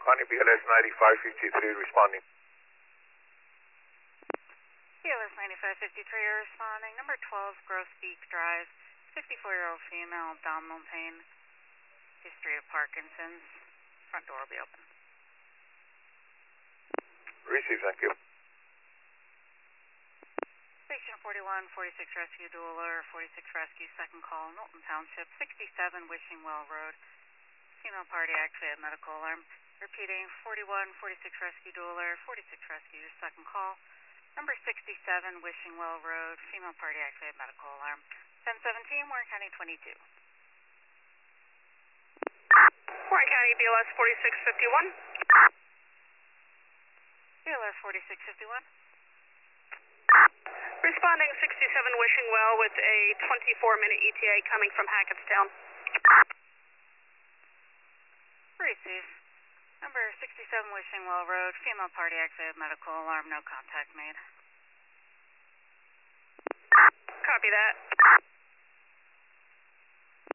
Connie BLS 9553 responding. BLS 9553 responding. Number 12, Grosbeak Drive. 54-year-old female, abdominal pain. History of Parkinson's. Front door will be open. Receive, thank you. Station 41, 46 Rescue Dual Alert, 46 Rescue, second call, Knowlton Township, 67 Wishing Well Road. Female party activated medical alarm. Repeating, 41, 46 Rescue Dual Alert, 46 Rescue, second call. Number 67 Wishing Well Road, female party activated medical alarm. 1017, Warren County 22. Warren County BLS 4651. BLS 4651. Responding 67 Wishing Well with a 24-minute ETA coming from Hackettstown. Receive. Number 67 Wishing Well Road, female party activated medical alarm, no contact made. Copy that.